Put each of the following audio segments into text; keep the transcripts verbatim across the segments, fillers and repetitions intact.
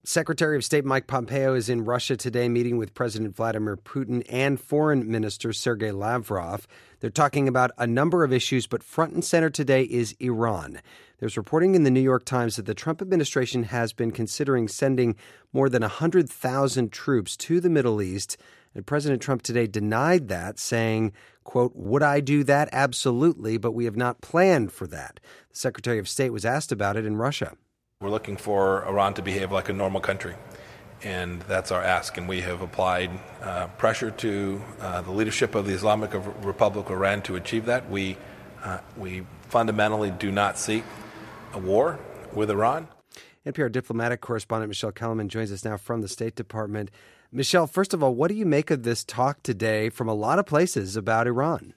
Secretary of State Mike Pompeo is in Russia today meeting with President Vladimir Putin and Foreign Minister Sergei Lavrov. They're talking about a number of issues, but front and center today is Iran. There's reporting in the New York Times that the Trump administration has been considering sending more than one hundred thousand troops to the Middle East. And President Trump today denied that, saying, quote, "Would I do that? Absolutely, but we have not planned for that." The Secretary of State was asked about it in Russia. We're looking for Iran to behave like a normal country, and that's our ask. And we have applied uh, pressure to uh, the leadership of the Islamic Republic of Iran to achieve that. We, uh, we fundamentally do not seek a war with Iran. N P R diplomatic correspondent Michelle Kellerman joins us now from the State Department. Michelle, first of all, what do you make of this talk today from a lot of places about Iran?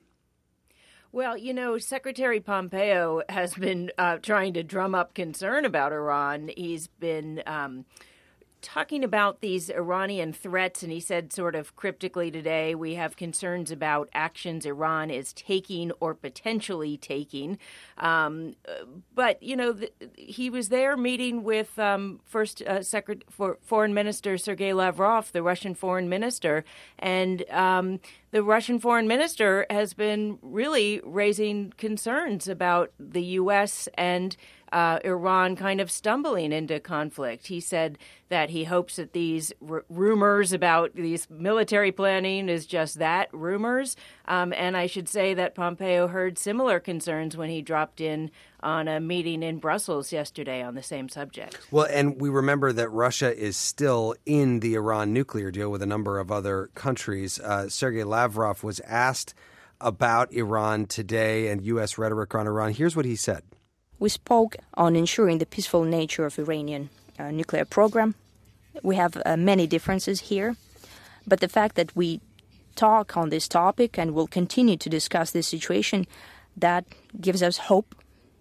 Well, you know, Secretary Pompeo has been uh, trying to drum up concern about Iran. He's been um, talking about these Iranian threats, and he said sort of cryptically today, we have concerns about actions Iran is taking or potentially taking. Um, but, you know, the, he was there meeting with um, First uh, Secret- for Foreign Minister Sergei Lavrov, the Russian foreign minister, and um, the Russian foreign minister has been really raising concerns about the U S and Uh, Iran kind of stumbling into conflict. He said that he hopes that these r- rumors about these military planning is just that, rumors. Um, and I should say that Pompeo heard similar concerns when he dropped in on a meeting in Brussels yesterday on the same subject. Well, and we remember that Russia is still in the Iran nuclear deal with a number of other countries. Uh, Sergei Lavrov was asked about Iran today and U S rhetoric on Iran. Here's what he said. We spoke on ensuring the peaceful nature of Iranian uh, nuclear program. We have uh, many differences here, but the fact that we talk on this topic and will continue to discuss this situation, that gives us hope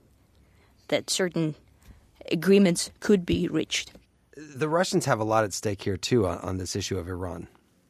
that certain agreements could be reached. The Russians have a lot at stake here, too, on, on this issue of Iran.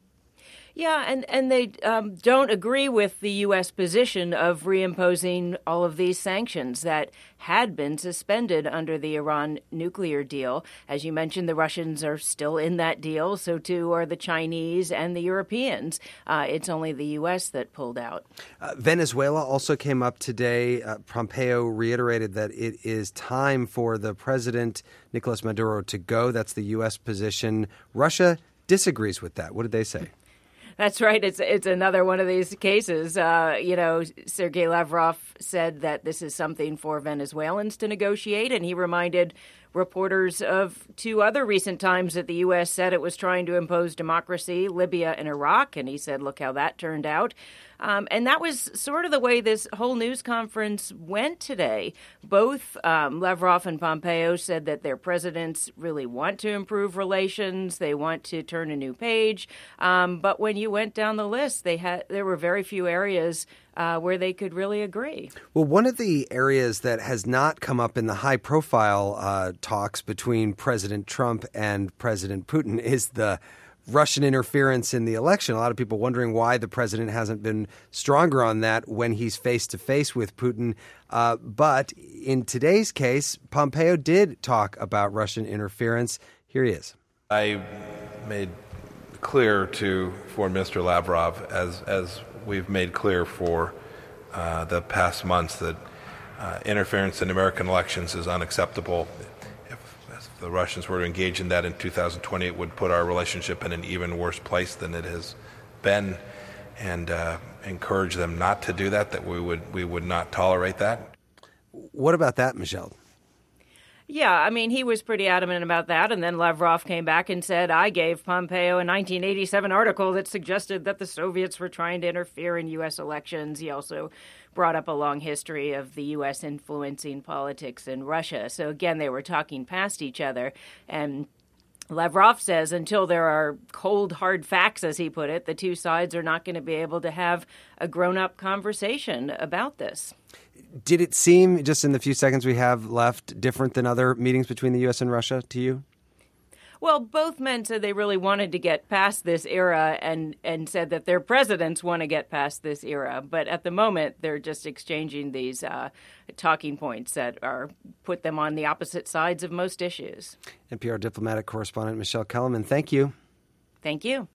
Yeah, and, and they um, don't agree with the U S position of reimposing all of these sanctions that had been suspended under the Iran nuclear deal. As you mentioned, the Russians are still in that deal. So, too, are the Chinese and the Europeans. Uh, it's only the U S that pulled out. Uh, Venezuela also came up today. Uh, Pompeo reiterated that it is time for the president, Nicolas Maduro, to go. That's the U S position. Russia disagrees with that. What did they say? That's right. It's it's another one of these cases. Uh, you know, Sergei Lavrov said that this is something for Venezuelans to negotiate, and he reminded reporters of two other recent times that the U S said it was trying to impose democracy, Libya and Iraq, and he said, look how that turned out. Um, and that was sort of the way this whole news conference went today. Both um, Lavrov and Pompeo said that their presidents really want to improve relations. They want to turn a new page. Um, but when you went down the list, they had there were very few areas uh, where they could really agree. Well, one of the areas that has not come up in the high-profile uh, talks between President Trump and President Putin is the Russian interference in the election. A lot of people wondering why the president hasn't been stronger on that when he's face-to-face with Putin. Uh, but in today's case, Pompeo did talk about Russian interference. Here he is. I made clear to Foreign Minister Lavrov, as, as we've made clear for uh, the past months, that uh, interference in American elections is unacceptable. The Russians were to engage in that in two thousand twenty, it would put our relationship in an even worse place than it has been, and uh, encourage them not to do that, that we would we would not tolerate that. What about that, Michelle? Yeah, I mean, he was pretty adamant about that, and then Lavrov came back and said, I gave Pompeo a nineteen eighty-seven article that suggested that the Soviets were trying to interfere in U S elections. He also brought up a long history of the U S influencing politics in Russia. So again, they were talking past each other, and Lavrov says until there are cold, hard facts, as he put it, the two sides are not going to be able to have a grown-up conversation about this. Did it seem, just in the few seconds we have left, different than other meetings between the U S and Russia to you? Well, both men said they really wanted to get past this era and, and said that their presidents want to get past this era. But at the moment, they're just exchanging these uh, talking points that are put them on the opposite sides of most issues. N P R diplomatic correspondent Michelle Kellerman, thank you. Thank you.